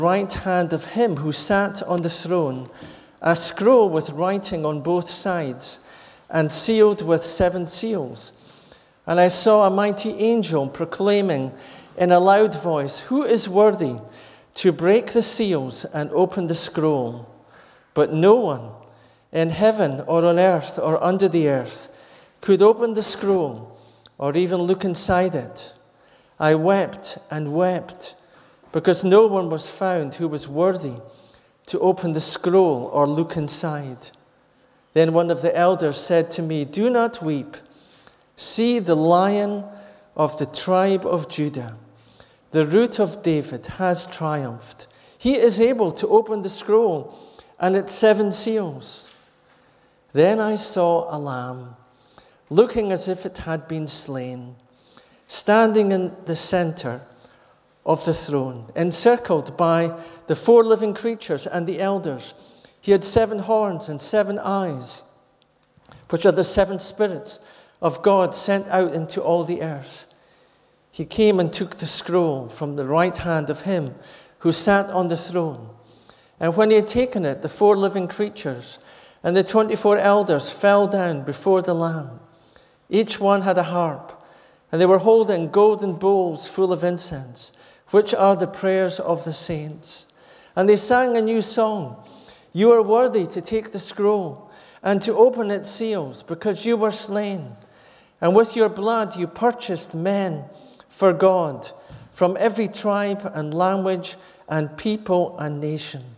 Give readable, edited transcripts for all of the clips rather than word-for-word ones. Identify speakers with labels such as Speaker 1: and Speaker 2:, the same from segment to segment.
Speaker 1: right hand of him who sat on the throne a scroll with writing on both sides and sealed with 7 seals. And I saw a mighty angel proclaiming in a loud voice, "Who is worthy to break the seals and open the scroll?" But no one in heaven or on earth or under the earth could open the scroll or even look inside it. I wept and wept because no one was found who was worthy to open the scroll or look inside. Then one of the elders said to me, "Do not weep. See, the Lion of the tribe of Judah, the Root of David, has triumphed. He is able to open the scroll and its 7 seals." Then I saw a lamb, looking as if it had been slain, standing in the center of the throne, encircled by the 4 living creatures and the elders. He had 7 horns and 7 eyes, which are the 7 spirits of God sent out into all the earth. He came and took the scroll from the right hand of him who sat on the throne. And when he had taken it, the 4 living creatures and the 24 elders fell down before the Lamb. Each one had a harp, and they were holding golden bowls full of incense, which are the prayers of the saints. And they sang a new song. "You are worthy to take the scroll and to open its seals, because you were slain. And with your blood you purchased men for God from every tribe and language and people and nation.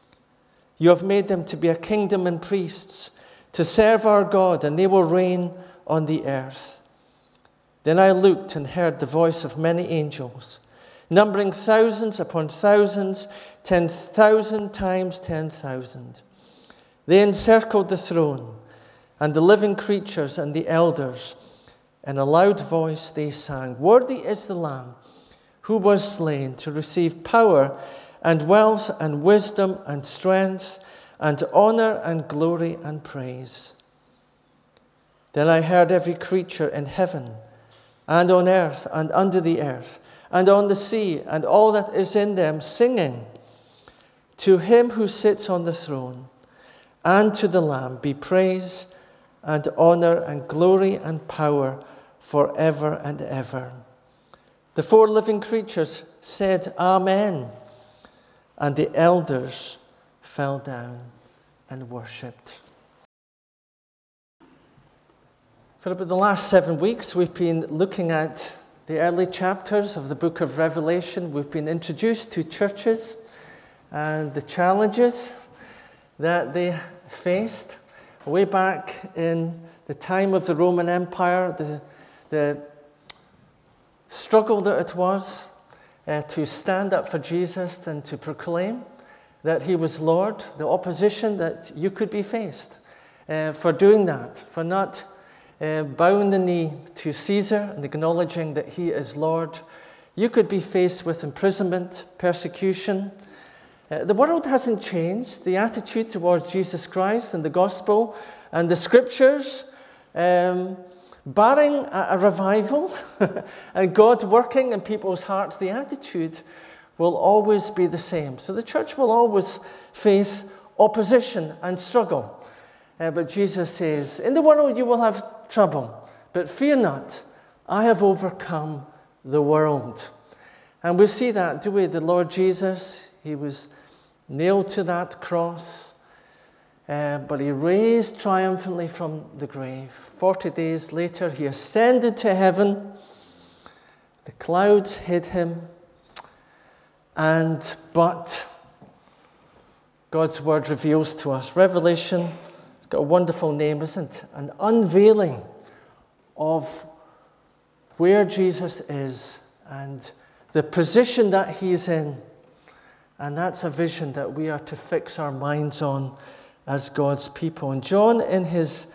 Speaker 1: You have made them to be a kingdom and priests, to serve our God, and they will reign on the earth." Then I looked and heard the voice of many angels, numbering thousands upon thousands, 10,000 times 10,000. They encircled the throne and the living creatures and the elders. In a loud voice they sang, "Worthy is the Lamb who was slain to receive power and wealth and wisdom and strength and honor and glory and praise." Then I heard every creature in heaven and on earth and under the earth and on the sea and all that is in them singing, "To him who sits on the throne and to the Lamb be praise and honor and glory and power forever and ever." The 4 living creatures said, "Amen." And the elders fell down and worshipped. For about the last 7 weeks, we've been looking at the early chapters of the book of Revelation. We've been introduced to churches and the challenges that they faced way back in the time of the Roman Empire, the struggle that it was to stand up for Jesus and to proclaim that he was Lord, the opposition that you could be faced for doing that, for not bowing the knee to Caesar and acknowledging that he is Lord. You could be faced with imprisonment, persecution. The world hasn't changed. The attitude towards Jesus Christ and the gospel and the scriptures, barring a revival and God working in people's hearts, the attitude will always be the same. So the church will always face opposition and struggle. But Jesus says, "In the world you will have trouble, but fear not, I have overcome the world." And we see that, do we? The Lord Jesus, he was nailed to that cross, but he raised triumphantly from the grave. 40 days later, he ascended to heaven. The clouds hid him. But God's word reveals to us. Revelation, it's got a wonderful name, isn't it? An unveiling of where Jesus is and the position that he's in. And that's a vision that we are to fix our minds on as God's people. And John, in his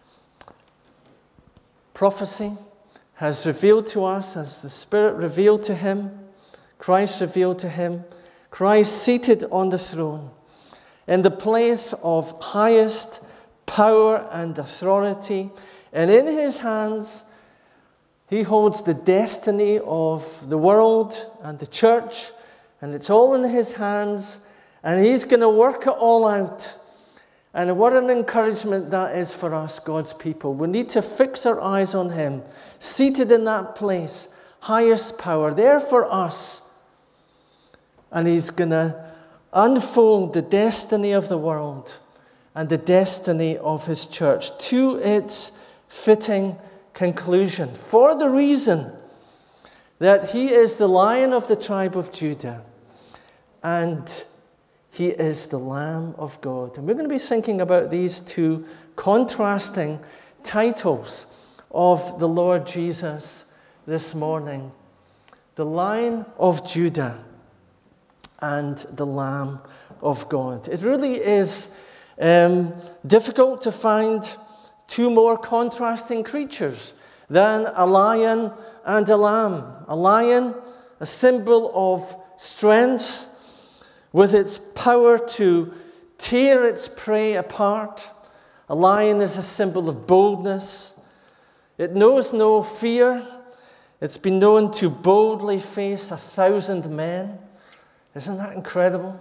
Speaker 1: prophecy, has revealed to us, as the Spirit revealed to him, Christ revealed to him, Christ seated on the throne, in the place of highest power and authority. And in his hands, he holds the destiny of the world and the church And it's all in his hands, and he's going to work it all out. And what an encouragement that is for us, God's people. We need to fix our eyes on him, seated in that place, highest power, there for us. And he's going to unfold the destiny of the world and the destiny of his church to its fitting conclusion, for the reason that he is the Lion of the tribe of Judah and he is the Lamb of God. And we're going to be thinking about these two contrasting titles of the Lord Jesus this morning. The Lion of Judah and the Lamb of God. It really is difficult to find two more contrasting creatures than a lion and a lamb. A lion, a symbol of strength, with its power to tear its prey apart. A lion is a symbol of boldness. It knows no fear. It's been known to boldly face 1,000 men. Isn't that incredible?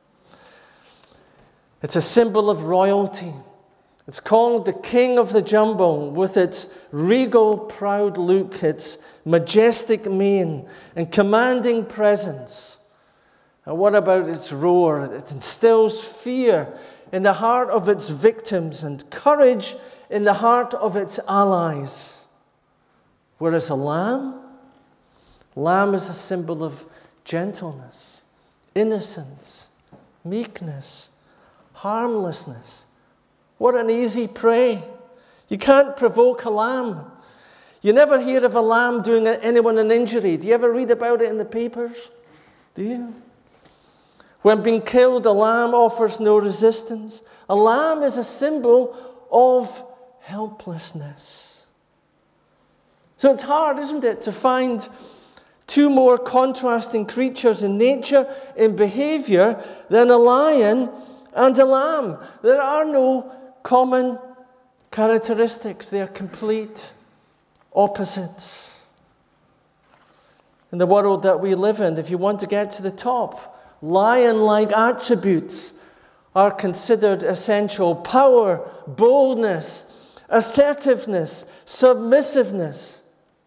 Speaker 1: It's a symbol of royalty. It's called the King of the Jungle, with its regal, proud look, its majestic mane and commanding presence. And what about its roar? It instills fear in the heart of its victims and courage in the heart of its allies. Whereas a lamb is a symbol of gentleness, innocence, meekness, harmlessness. What an easy prey. You can't provoke a lamb. You never hear of a lamb doing anyone an injury. Do you ever read about it in the papers? Do you? When being killed, a lamb offers no resistance. A lamb is a symbol of helplessness. So it's hard, isn't it, to find two more contrasting creatures in nature, in behavior, than a lion and a lamb. There are no common characteristics. They are complete opposites. In the world that we live in, if you want to get to the top, lion-like attributes are considered essential. Power, boldness, assertiveness, submissiveness,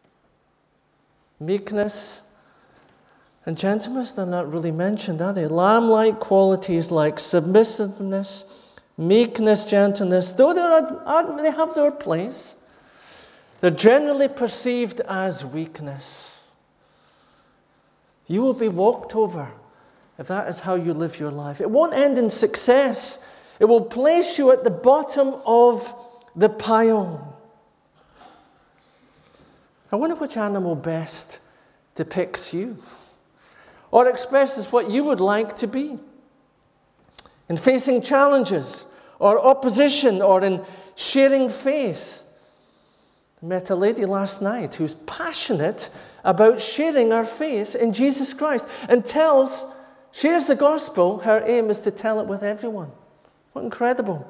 Speaker 1: meekness, and gentleness, they're not really mentioned, are they? Lamb-like qualities like submissiveness, meekness, gentleness, though they have their place, they're generally perceived as weakness. You will be walked over if that is how you live your life. It won't end in success. It will place you at the bottom of the pile. I wonder which animal best depicts you or expresses what you would like to be in facing challenges or opposition or in sharing faith. I met a lady last night who's passionate about sharing her faith in Jesus Christ and shares the gospel. Her aim is to tell it with everyone. What incredible.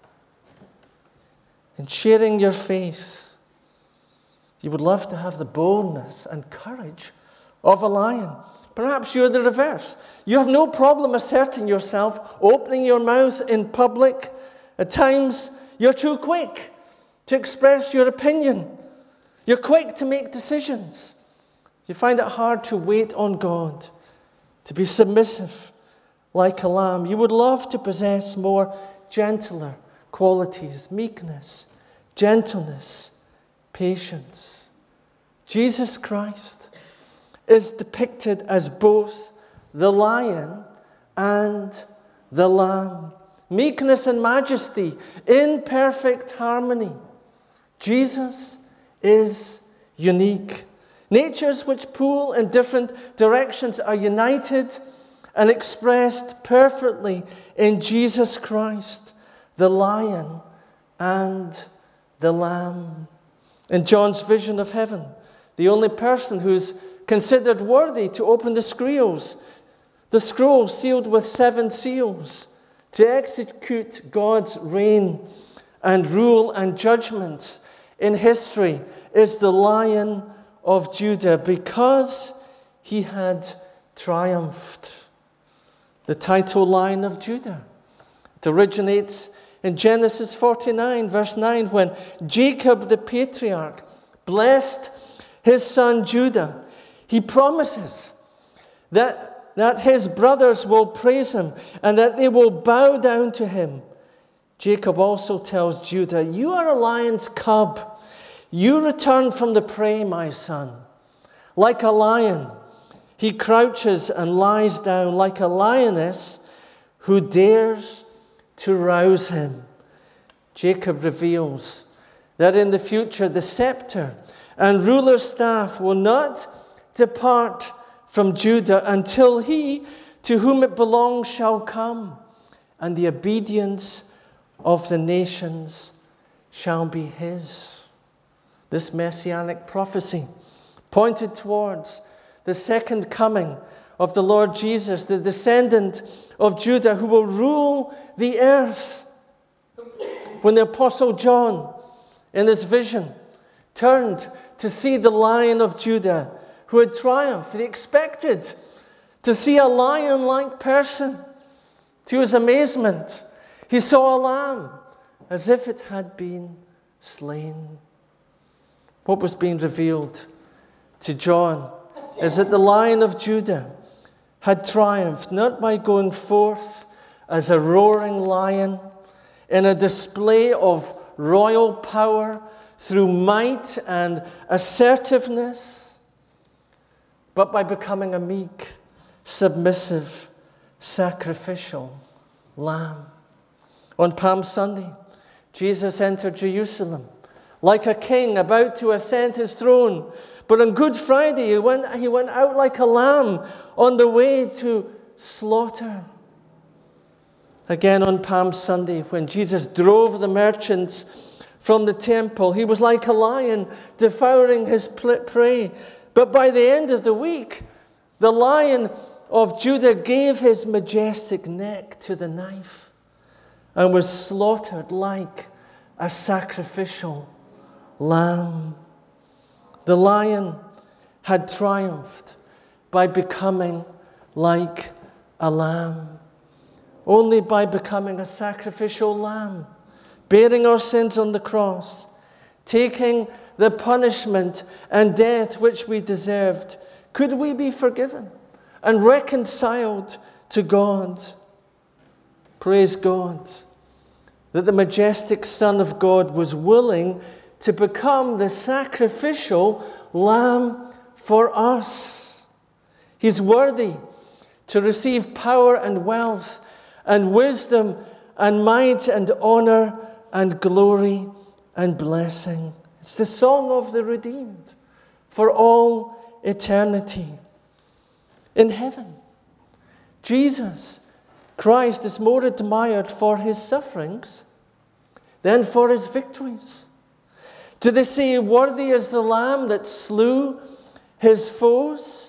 Speaker 1: In sharing your faith, you would love to have the boldness and courage of a lion. Perhaps you're the reverse. You have no problem asserting yourself, opening your mouth in public. At times, you're too quick to express your opinion. You're quick to make decisions. You find it hard to wait on God, to be submissive like a lamb. You would love to possess more gentler qualities, meekness, gentleness, patience. Jesus Christ is depicted as both the lion and the lamb. Meekness and majesty in perfect harmony. Jesus is unique. Natures which pull in different directions are united and expressed perfectly in Jesus Christ, the lion and the lamb. In John's vision of heaven, the only person who's considered worthy to open the scroll sealed with 7 seals, to execute God's reign and rule and judgments in history, is the Lion of Judah, because he had triumphed. The title Lion of Judah. It originates in Genesis 49, verse 9, when Jacob the patriarch blessed his son Judah. He promises that his brothers will praise him and that they will bow down to him. Jacob also tells Judah, "You are a lion's cub. You return from the prey, my son. Like a lion, he crouches and lies down, like a lioness who dares to rouse him." Jacob reveals that in the future the scepter and ruler's staff will not depart from Judah until he to whom it belongs shall come, and the obedience of the nations shall be his. This messianic prophecy pointed towards the second coming of the Lord Jesus, the descendant of Judah who will rule the earth. When the Apostle John, in his vision, turned to see the Lion of Judah who had triumphed, he expected to see a lion-like person. To his amazement, he saw a lamb as if it had been slain. What was being revealed to John is that the Lion of Judah had triumphed not by going forth as a roaring lion in a display of royal power through might and assertiveness, but by becoming a meek, submissive, sacrificial lamb. On Palm Sunday, Jesus entered Jerusalem like a king about to ascend his throne. But on Good Friday, he went out like a lamb on the way to slaughter. Again on Palm Sunday, when Jesus drove the merchants from the temple, he was like a lion devouring his prey. But by the end of the week, the Lion of Judah gave his majestic neck to the knife and was slaughtered like a sacrificial lamb. The lion had triumphed by becoming like a lamb. Only by becoming a sacrificial lamb, bearing our sins on the cross, taking the punishment and death which we deserved, could we be forgiven and reconciled to God. Praise God that the majestic Son of God was willing to become the sacrificial lamb for us. He's worthy to receive power and wealth and wisdom and might and honor and glory and blessing. It's the song of the redeemed for all eternity. In heaven, Jesus Christ is more admired for his sufferings than for his victories. Do they say, "Worthy is the Lamb that slew his foes"?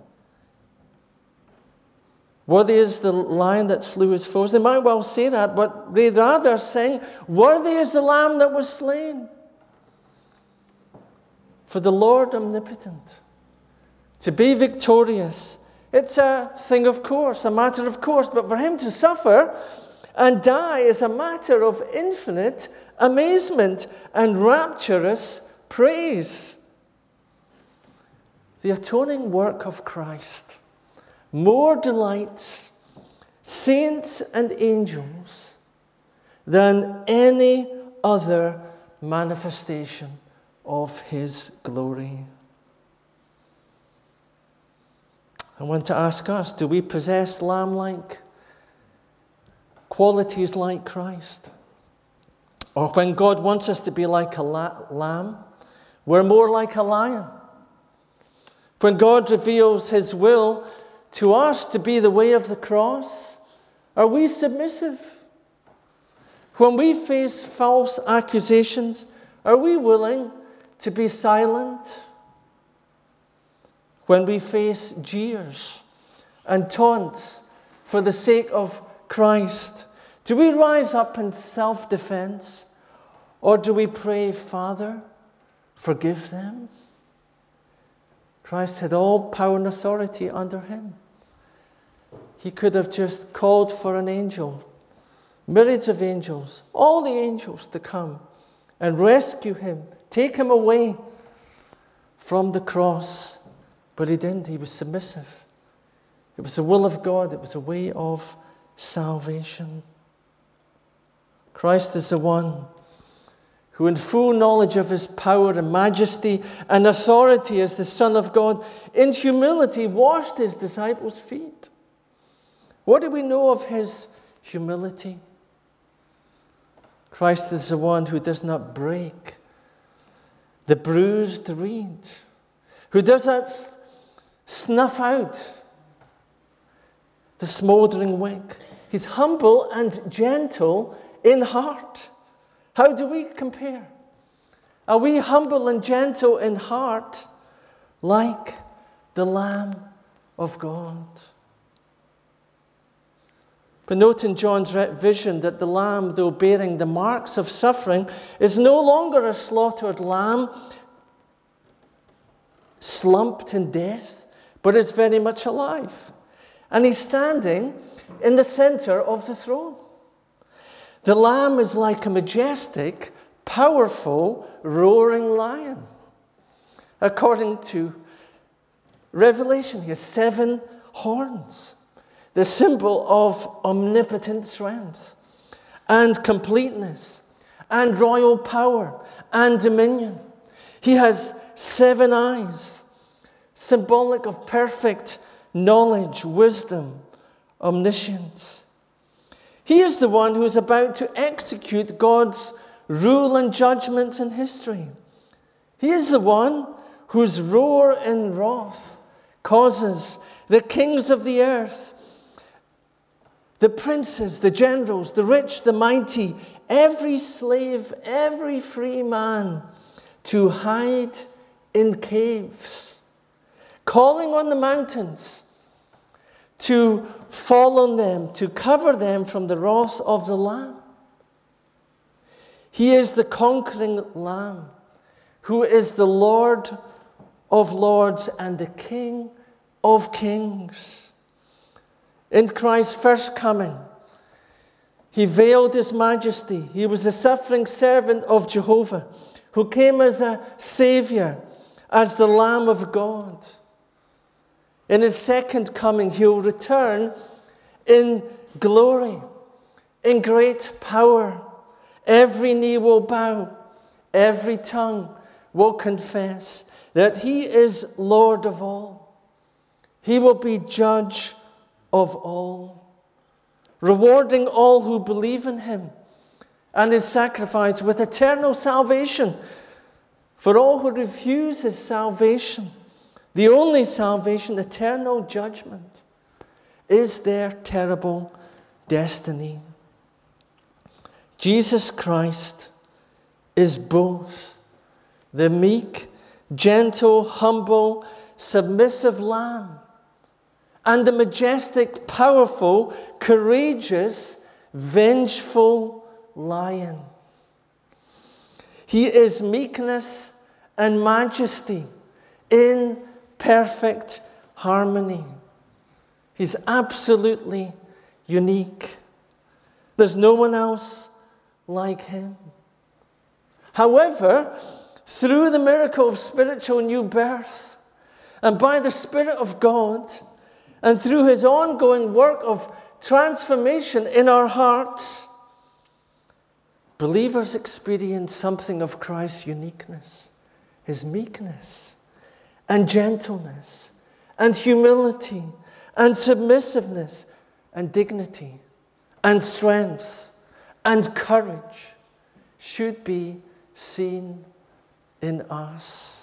Speaker 1: Worthy is the Lion that slew his foes. They might well say that, but they'd rather sing, "Worthy is the Lamb that was slain." For the Lord omnipotent to be victorious, it's a thing of course, a matter of course. But for him to suffer and die is a matter of infinite amazement and rapturous praise. The atoning work of Christ more delights saints and angels than any other manifestation of his glory. I want to ask us, do we possess lamb-like qualities like Christ? Or when God wants us to be like a lamb, we're more like a lion? When God reveals his will to us to be the way of the cross, are we submissive? When we face false accusations, are we willing to be silent? When we face jeers and taunts for the sake of Christ, do we rise up in self-defense, or do we pray, "Father, forgive them"? Christ had all power and authority under him. he could have just called for an angel, myriads of angels, all the angels to come and rescue him, take him away from the cross. But he didn't. He was submissive. It was the will of God. It was a way of salvation. Christ is the one who, in full knowledge of his power and majesty and authority as the Son of God, in humility washed his disciples' feet. What do we know of his humility? Christ is the one who does not break the bruised reed, who does not snuff out the smoldering wick. He's humble and gentle in heart. How do we compare? Are we humble and gentle in heart like the Lamb of God? But note in John's vision that the lamb, though bearing the marks of suffering, is no longer a slaughtered lamb slumped in death, but is very much alive. And he's standing in the center of the throne. The lamb is like a majestic, powerful, roaring lion. According to Revelation, he has 7 horns. The symbol of omnipotent strength and completeness and royal power and dominion. He has 7 eyes, symbolic of perfect knowledge, wisdom, omniscience. He is the one who is about to execute God's rule and judgment in history. He is the one whose roar in wrath causes the kings of the earth, the princes, the generals, the rich, the mighty, every slave, every free man to hide in caves, calling on the mountains to fall on them, to cover them from the wrath of the Lamb. He is the conquering Lamb, who is the Lord of lords and the King of kings. In Christ's first coming, he veiled his majesty. He was the suffering servant of Jehovah, who came as a Savior, as the Lamb of God. In his second coming, he'll return in glory, in great power. Every knee will bow, every tongue will confess that he is Lord of all. He will be judge of all, rewarding all who believe in him and his sacrifice with eternal salvation. For all who refuse his salvation, the only salvation, eternal judgment, is their terrible destiny. Jesus Christ is both the meek, gentle, humble, submissive Lamb and the majestic, powerful, courageous, vengeful Lion. He is meekness and majesty in perfect harmony. He's absolutely unique. There's no one else like him. However, through the miracle of spiritual new birth, and by the Spirit of God, and through his ongoing work of transformation in our hearts, believers experience something of Christ's uniqueness, his meekness and gentleness and humility and submissiveness and dignity and strength and courage should be seen in us.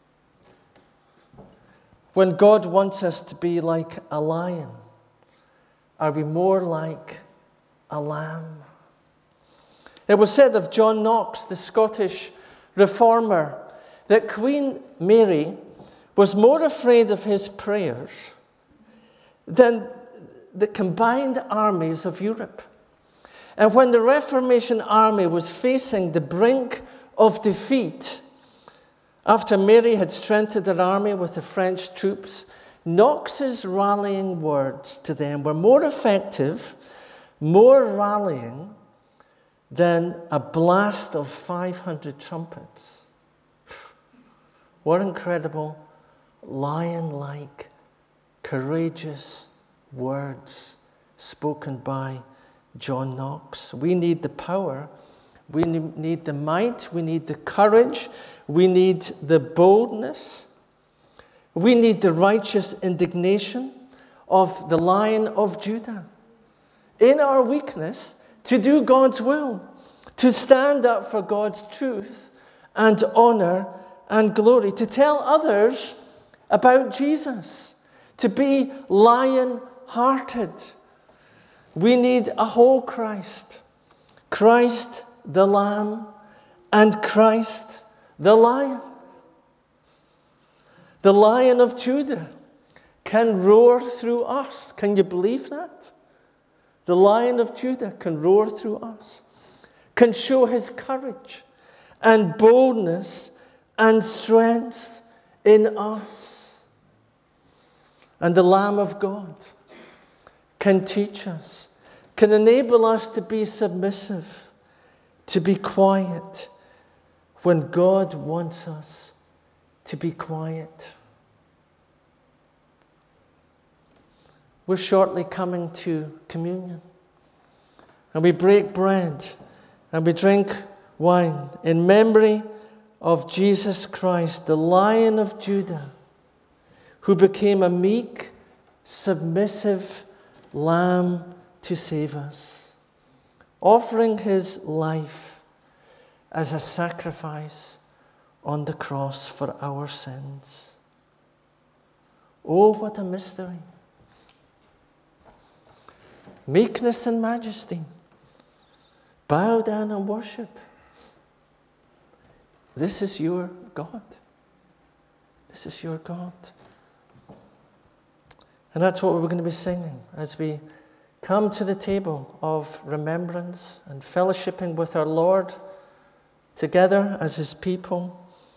Speaker 1: When God wants us to be like a lion, are we more like a lamb? It was said of John Knox, the Scottish reformer, that Queen Mary was more afraid of his prayers than the combined armies of Europe. And when the Reformation army was facing the brink of defeat, after Mary had strengthened her army with the French troops Knox's rallying words to them were more effective, more rallying than a blast of 500 trumpets. What incredible, lion-like, courageous words spoken by John Knox. We need the power, we need the might, we need the courage, we need the boldness, we need the righteous indignation of the Lion of Judah. In our weakness, to do God's will, to stand up for God's truth and honor and glory, to tell others about Jesus, to be lion-hearted. We need a whole Christ, Christ the Lamb and Christ the Lion. The Lion of Judah can roar through us. Can you believe that? The Lion of Judah can roar through us, can show his courage and boldness and strength in us. And the Lamb of God can teach us, can enable us to be submissive, to be quiet when God wants us to be quiet. We're shortly coming to communion, and we break bread and we drink wine in memory of Jesus Christ, the Lion of Judah, who became a meek, submissive lamb to save us, offering his life as a sacrifice on the cross for our sins. Oh, what a mystery. Meekness and majesty. Bow down and worship. This is your God. This is your God. And that's what we're going to be singing as we come to the table of remembrance and fellowshipping with our Lord together as his people.